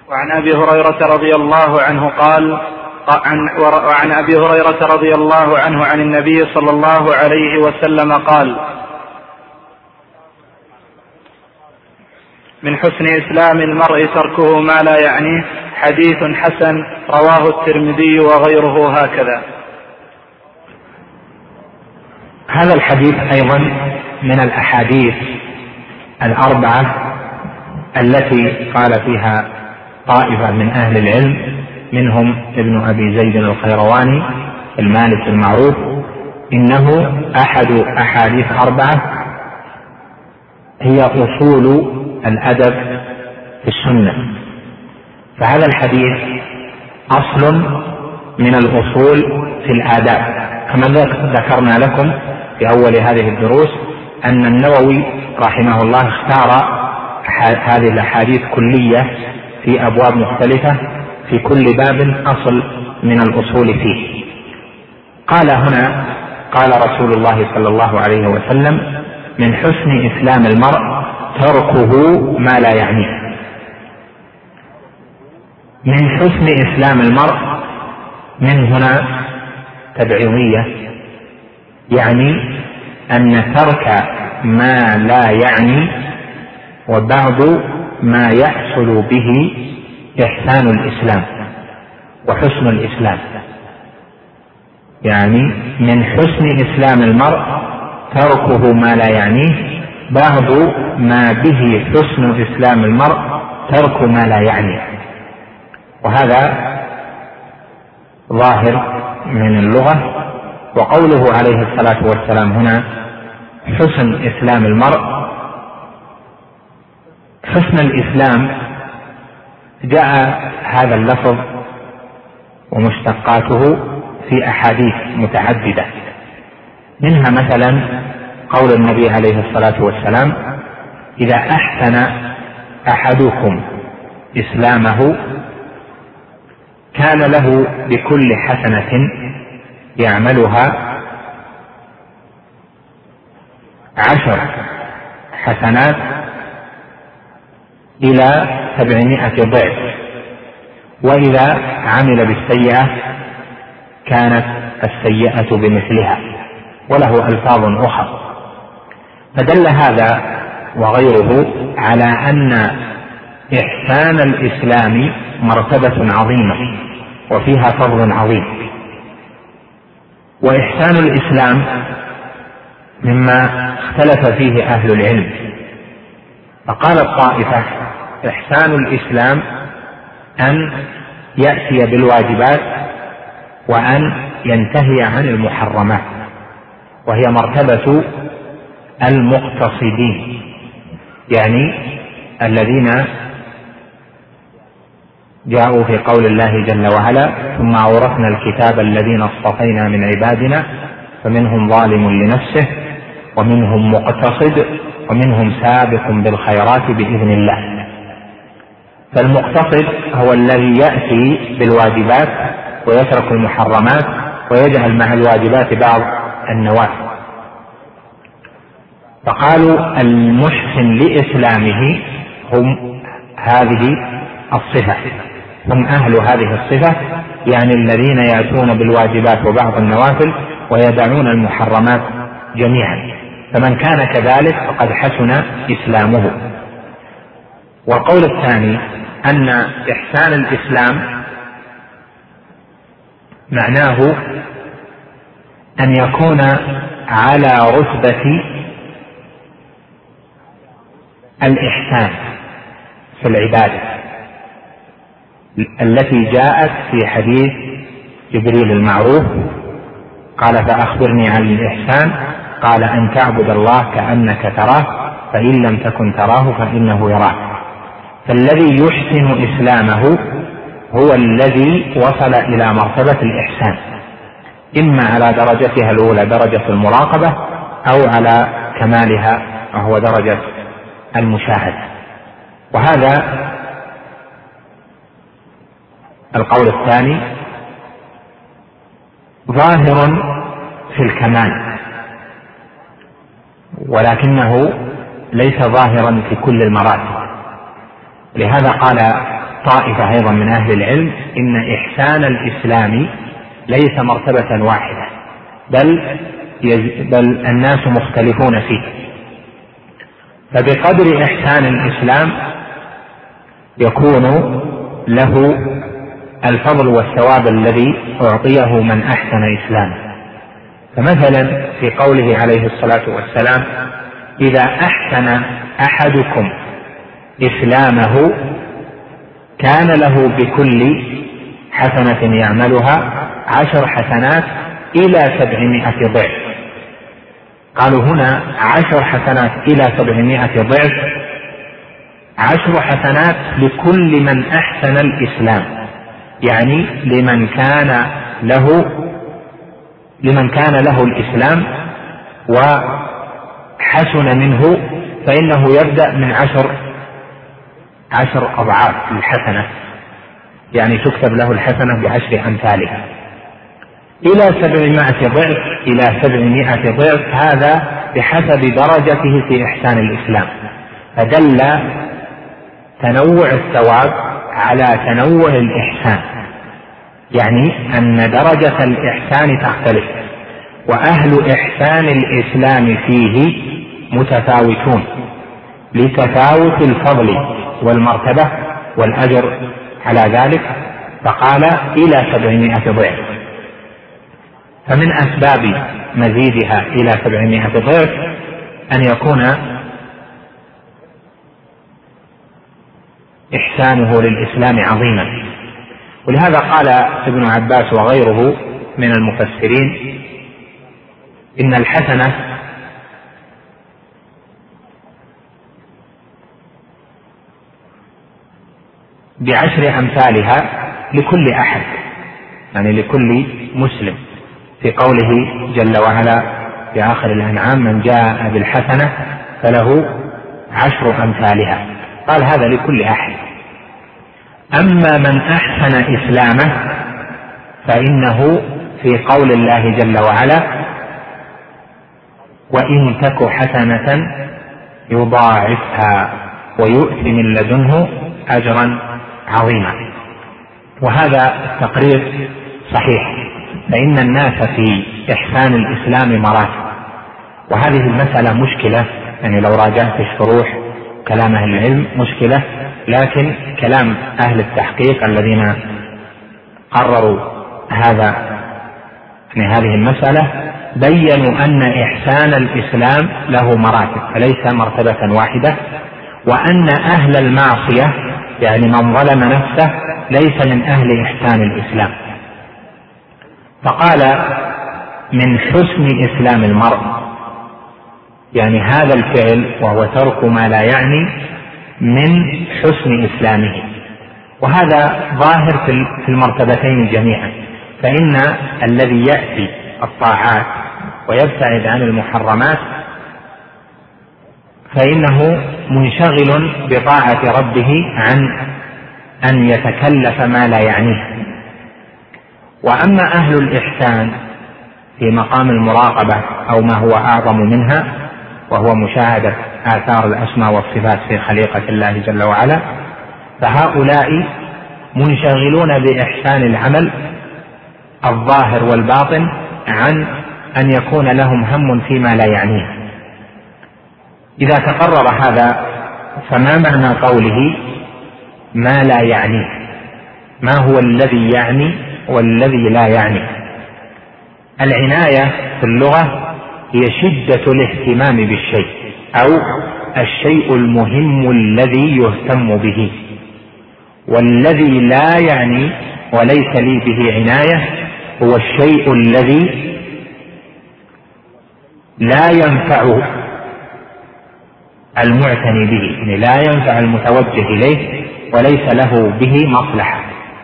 وعن أبي هريرة رضي الله عنه قال وعن أبي هريرة رضي الله عنه عن النبي صلى الله عليه وسلم قال: من حسن إسلام المرء تركه ما لا يعنيه. حديث حسن رواه الترمذي وغيره هكذا. هذا الحديث أيضا من الأحاديث الأربعة التي قال فيها طائفة من أهل العلم منهم ابن أبي زيد القيرواني المالكي المعروف إنه أحد أحاديث أربعة هي أصول الأدب في السنة. فهذا الحديث أصل من الأصول في الآداب، كما ذكرنا لكم في أول هذه الدروس أن النووي رحمه الله اختار هذه الأحاديث كلية في أبواب مختلفة، في كل باب أصل من الأصول فيه. قال هنا: قال رسول الله صلى الله عليه وسلم: من حسن إسلام المرء تركه ما لا يعنيه. من حسن إسلام المرء من هنا تبعيضية، يعني أن ترك ما لا يعني وبعض ما يحصل به إحسان الإسلام وحسن الإسلام. يعني من حسن إسلام المرء تركه ما لا يعنيه، بعض ما به حسن إسلام المرء ترك ما لا يعنيه. وهذا ظاهر من اللغة. وقوله عليه الصلاة والسلام هنا حسن إسلام المرء، حسن الإسلام جاء هذا اللفظ ومشتقاته في أحاديث متعددة، منها مثلا قول النبي عليه الصلاة والسلام: إذا أحسن أحدكم إسلامه كان له بكل حسنة يعملها 10 حسنات إلى 700 ضعف، وإذا عمل بالسيئة كانت السيئة بمثلها، وله ألفاظ أخرى. فدل هذا وغيره على أن إحسان الإسلام مرتبة عظيمة وفيها فضل عظيم. وإحسان الإسلام مما اختلف فيه أهل العلم، فقال الطائفة: إحسان الإسلام أن يأتي بالواجبات وأن ينتهي عن المحرمات، وهي مرتبة المقتصدين، يعني الذين جاءوا في قول الله جل وعلا: ثم أورثنا الكتاب الذين اصطفينا من عبادنا فمنهم ظالم لنفسه ومنهم مقتصد ومنهم سابق بالخيرات بإذن الله. فالمقتصد هو الذي يأتي بالواجبات ويترك المحرمات ويجعل مع الواجبات بعض النوافل. فقالوا المحسن لإسلامه هم هذه الصفة، هم أهل هذه الصفة، يعني الذين يأتون بالواجبات وبعض النوافل ويدعون المحرمات جميعا. فمن كان كذلك فقد حسن إسلامه. والقول الثاني أن إحسان الإسلام معناه أن يكون على رتبة الإحسان في العبادة التي جاءت في حديث جبريل المعروف: قال: فأخبرني عن الإحسان، قال: أن تعبد الله كأنك تراه فإن لم تكن تراه فإنه يراك. فالذي يحسن إسلامه هو الذي وصل إلى مرتبة الإحسان، إما على درجتها الأولى درجة المراقبة أو على كمالها وهو درجة المشاهدة. وهذا القول الثاني ظاهر في الكمال، ولكنه ليس ظاهرا في كل المراتب. لهذا قال طائفة أيضا من أهل العلم إن إحسان الإسلام ليس مرتبة واحدة، بل الناس مختلفون فيه، فبقدر إحسان الإسلام يكون له الفضل والثواب الذي أعطيه من أحسن إسلامه. فمثلا في قوله عليه الصلاة والسلام: إذا أحسن أحدكم إسلامه كان له بكل حسنة يعملها 10 حسنات إلى 700 ضعف. قالوا هنا 10 حسنات إلى 700 ضعف، 10 حسنات لكل من أحسن الإسلام، يعني لمن كان له الإسلام وحسن منه، فإنه يبدأ من 10 أضعاف الحسنة، يعني تكتب له الحسنة ب10 أمثالها إلى 700 ضعف. إلى 700 ضعف هذا بحسب درجته في إحسان الإسلام، فدل تنوع الثواب على تنوع الإحسان، يعني أن درجة الإحسان تختلف، وأهل إحسان الإسلام فيه متفاوتون لتفاوت الفضل والمرتبة والأجر على ذلك، فقال إلى 700 ضعف. فمن أسباب مزيدها إلى 700 ضعف أن يكون إحسانه للإسلام عظيما. ولهذا قال ابن عباس وغيره من المفسرين إن الحسنة ب10 أمثالها لكل أحد، يعني لكل مسلم، في قوله جل وعلا في آخر الأنعام: من جاء بالحسنة فله 10 أمثالها. قال هذا لكل أحد. أما من أحسن إسلامه فإنه في قول الله جل وعلا: وإن تك حسنة يضاعفها ويؤت من لدنه أجرا عظيما. وهذا التقرير صحيح، فإن الناس في إحسان الإسلام مراتب، وهذه المسألة مشكلة، يعني لو راجعت الشروح كلام أهل العلم مشكلة، لكن كلام أهل التحقيق الذين قرروا هذه المسألة بيّنوا أن إحسان الإسلام له مراتب، فليس مرتبة واحدة، وأن أهل المعصية يعني من ظلم نفسه ليس من أهل إحسان الإسلام. فقال: من حسن إسلام المرء، يعني هذا الفعل وهو ترك ما لا يعني من حسن إسلامه، وهذا ظاهر في المرتبتين جميعا. فإن الذي يأتي الطاعات ويبتعد عن المحرمات فإنه منشغل بطاعة ربه عن أن يتكلف ما لا يعنيه. وأما أهل الإحسان في مقام المراقبة أو ما هو أعظم منها، وهو مشاهدة آثار الأسماء والصفات في خليقة الله جل وعلا، فهؤلاء منشغلون بإحسان العمل الظاهر والباطن عن أن يكون لهم هم فيما لا يعنيه. إذا تقرر هذا فما معنى قوله ما لا يعنيه؟ ما هو الذي يعني والذي لا يعني؟ العناية في اللغة هي شدة الاهتمام بالشيء أو الشيء المهم الذي يهتم به، والذي لا يعني وليس لي به عناية هو الشيء الذي لا ينفع المعتني به، يعني لا ينفع المتوجه إليه وليس له به مصلحة.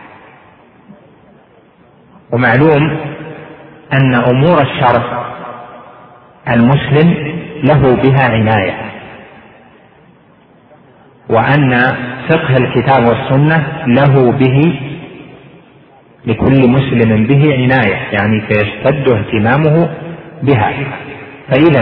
ومعلوم أن أمور الشرع المسلم له بها عناية، وأن فقه الكتاب والسنة له به لكل مسلم به عناية، يعني فيشتد اهتمامه بها. فإذا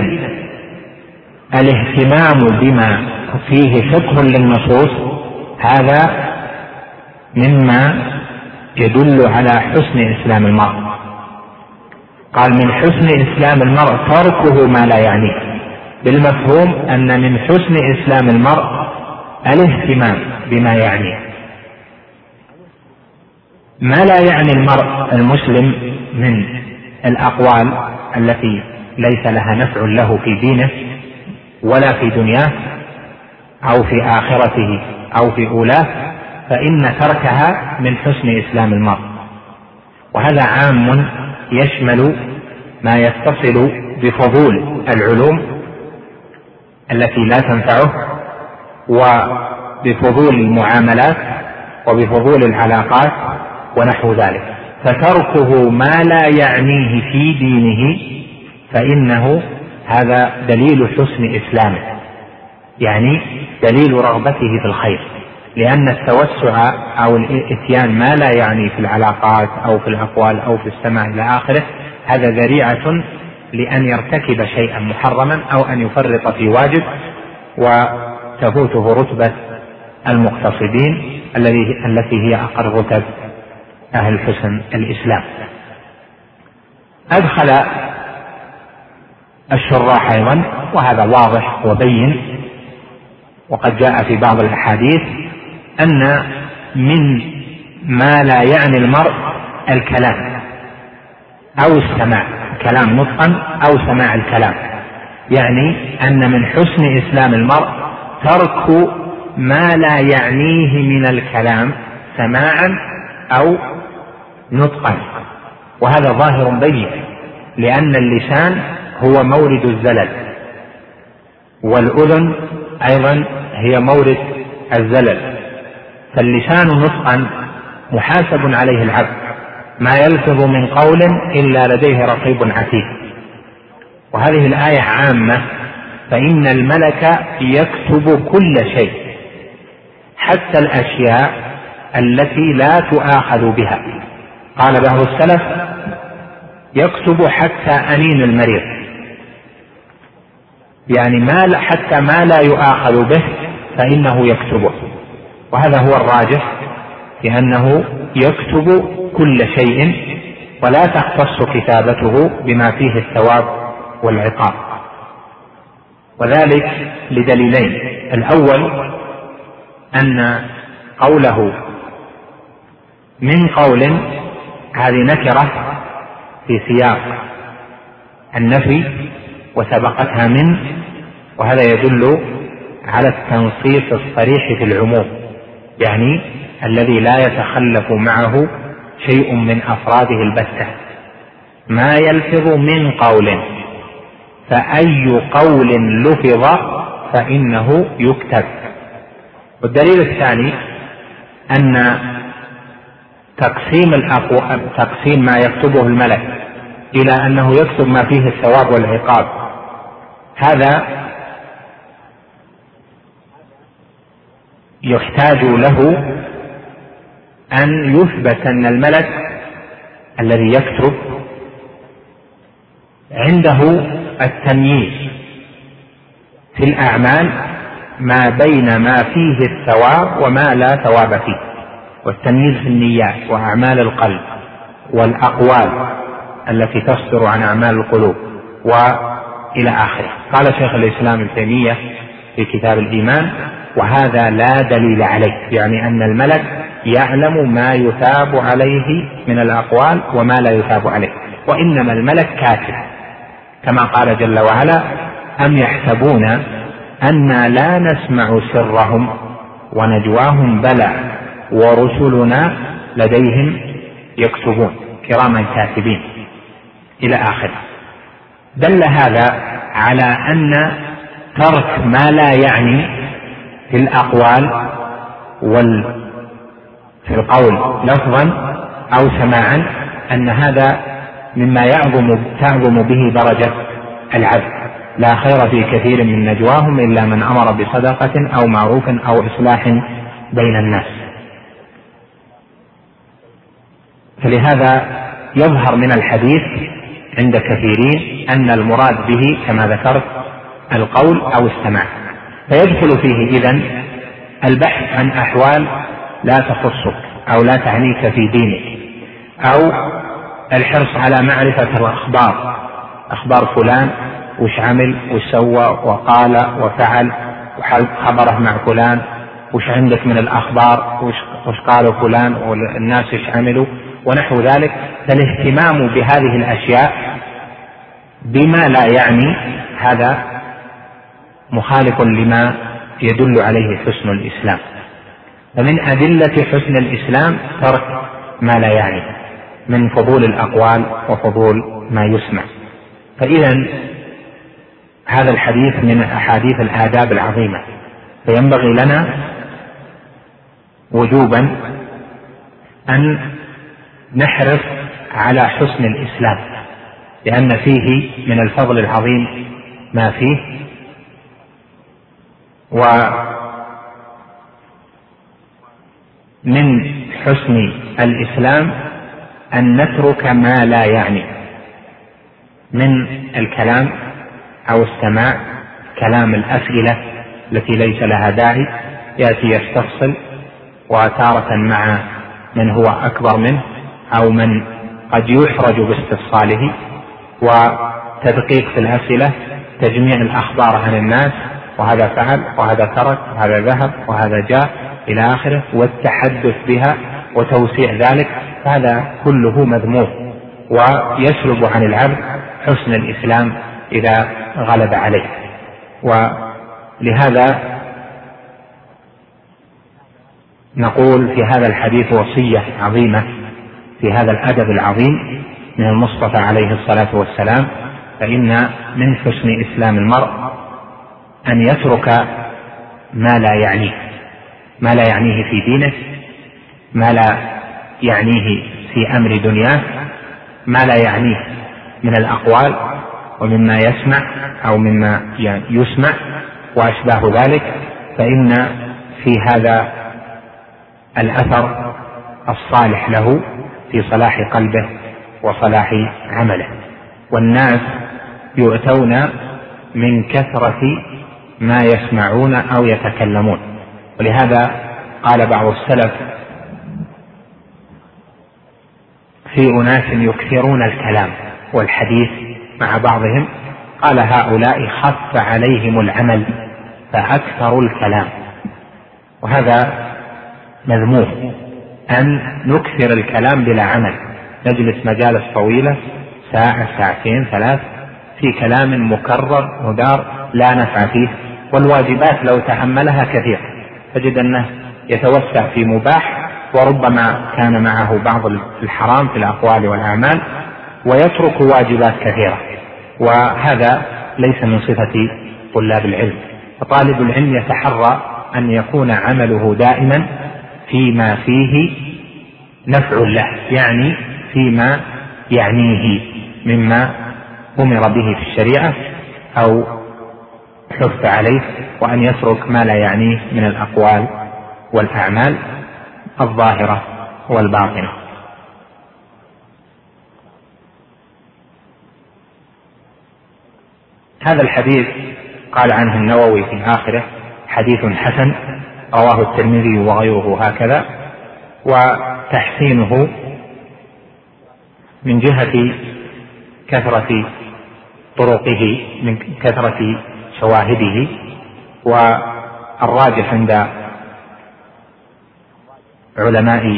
الاهتمام بما فيه فقه للنصوص هذا مما يدل على حسن إسلام المرء. قال من حسن إسلام المرء تركه ما لا يعنيه، بالمفهوم أن من حسن إسلام المرء الاهتمام بما يعنيه. ما لا يعني المرء المسلم من الأقوال التي ليس لها نفع له في دينه ولا في دنياه أو في آخرته أو في أولاه، فإن تركها من حسن إسلام المرء. وهذا عام يشمل ما يتصل بفضول العلوم التي لا تنفعه، وبفضول المعاملات، وبفضول العلاقات ونحو ذلك. فتركه ما لا يعنيه في دينه فإنه هذا دليل حسن إسلامه، يعني دليل رغبته في الخير، لأن التوسع أو الإتيان ما لا يعني في العلاقات أو في الأقوال أو في السماع إلى آخره هذا ذريعة لأن يرتكب شيئا محرما أو أن يفرط في واجب وتفوته رتبة المقتصدين التي هي أقل رتب أهل حسن الإسلام. أدخل الشراح أيضا، وهذا واضح وبين وقد جاء في بعض الأحاديث، أن من ما لا يعني المرء الكلام أو السماع، كلام نطقا أو سماع الكلام، يعني أن من حسن إسلام المرء ترك ما لا يعنيه من الكلام سماعا أو نطقا. وهذا ظاهر بين، لأن اللسان هو مورد الزلل، والأذن أيضا هي مورد الزلل، فاللسان نطقا محاسب عليه العبد، ما يلفظ من قول إلا لديه رقيب عتيد. وهذه الآية عامة، فإن الملك يكتب كل شيء حتى الأشياء التي لا تؤاخذ بها. قال بعض السلف يكتب حتى أنين المريض، يعني حتى ما لا يؤاخذ به فإنه يكتبه. وهذا هو الراجح، لأنه يكتب كل شيء ولا تختص كتابته بما فيه الثواب والعقاب، وذلك لدليلين. الأول أن قوله من قول هذه نكرة في سياق النفي وسبقتها من، وهذا يدل على التنصيص الصريح في العموم، يعني الذي لا يتخلف معه شيء من أفراده البتة. ما يلفظ من قول، فأي قول لفظ فإنه يكتب. والدليل الثاني أن تقسيم ما يكتبه الملك إلى أنه يكتب ما فيه الثواب والعقاب، هذا يحتاج له أن يثبت أن الملك الذي يكتب عنده التمييز في الأعمال ما بين ما فيه الثواب وما لا ثواب فيه، والتمييز في النيات وأعمال القلب والأقوال التي تصدر عن أعمال القلوب وإلى آخره. قال شيخ الإسلام ابن تيمية في كتاب الإيمان: وهذا لا دليل عليه، يعني أن الملك يعلم ما يثاب عليه من الأقوال وما لا يثاب عليه، وإنما الملك كاتب، كما قال جل وعلا: أم يحسبون أنا لا نسمع سرهم ونجواهم بلى ورسلنا لديهم يكتبون كراما كاتبين إلى آخره. دل هذا على أن ترك ما لا يعني في الأقوال في القول لفظا أو سماعا أن هذا مما تعظم به درجة العبد. لا خير في كثير من نجواهم إلا من أمر بصدقة أو معروف أو إصلاح بين الناس. فلهذا يظهر من الحديث عند كثيرين أن المراد به كما ذكرت القول أو السماع، فيدخل فيه إذن البحث عن أحوال لا تخصك أو لا تعنيك في دينك، أو الحرص على معرفة الأخبار، أخبار فلان وش عمل وش سوى وقال وفعل وخبره مع فلان، وش عندك من الأخبار، وش قالوا فلان والناس وش عملوا ونحو ذلك. فالاهتمام بهذه الأشياء بما لا يعني هذا مخالف لما يدل عليه حسن الإسلام. فمن أدلة حسن الإسلام ترك ما لا يعني من فضول الأقوال وفضول ما يسمع. فإذا هذا الحديث من أحاديث الآداب العظيمة، فينبغي لنا وجوبا أن نحرص على حسن الإسلام، لأن فيه من الفضل العظيم ما فيه. ومن حسن الإسلام أن نترك ما لا يعني من الكلام أو السماع، كلام الأسئلة التي ليس لها داعي، يأتي يستفصل وتارة مع من هو أكبر منه أو من قد يحرج باستفصاله، وتدقيق في الأسئلة، تجميع الأخبار عن الناس، وهذا فعل وهذا ترك وهذا ذهب وهذا جاء إلى آخره، والتحدث بها وتوسيع ذلك، هذا كله مذموم ويسلب عن العبد حسن الإسلام إذا غلب عليه. ولهذا نقول في هذا الحديث وصية عظيمة في هذا الأدب العظيم من المصطفى عليه الصلاة والسلام. فإن من حسن إسلام المرء أن يترك ما لا يعنيه، ما لا يعنيه في دينه، ما لا يعنيه في أمر دنياه، ما لا يعنيه من الأقوال ومما يسمع أو مما يسمع وأشباه ذلك. فإن في هذا الأثر الصالح له في صلاح قلبه وصلاح عمله. والناس يؤتون من كثرة ما يسمعون أو يتكلمون، ولهذا قال بعض السلف في أناس يكثرون الكلام والحديث مع بعضهم، قال هؤلاء خف عليهم العمل فأكثروا الكلام. وهذا مذموم أن نكثر الكلام بلا عمل، نجلس مجالس طويلة ساعة ساعتين ثلاث في كلام مكرر مدار لا نفع فيه. والواجبات لو تحملها كثير تجد أنه يتوسع في مباح، وربما كان معه بعض الحرام في الأقوال والأعمال، ويترك واجبات كثيرة، وهذا ليس من صفة طلاب العلم. فطالب العلم يتحرى أن يكون عمله دائما فيما فيه نفع له، يعني فيما يعنيه مما أمر به في الشريعة أو حث عليه، وأن يترك ما لا يعنيه من الأقوال والأعمال الظاهرة والباطنة. هذا الحديث قال عنه النووي في آخره حديث حسن رواه الترمذي وغيره هكذا. وتحسينه من جهة كثرة طرقه، من كثرة شواهده، والراجح عند علماء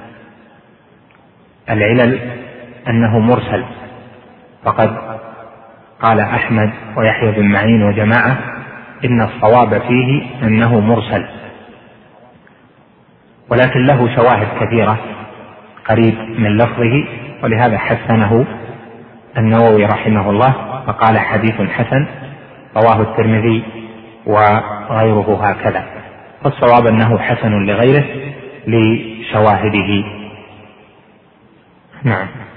العلل أنه مرسل، فقد قال أحمد ويحيى بن معين وجماعة إن الصواب فيه أنه مرسل، ولكن له شواهد كثيرة قريب من لفظه، ولهذا حسنه النووي رحمه الله فقال حديث حسن رواه الترمذي وغيره هكذا. فالصواب أنه حسن لغيره لشواهده. نعم.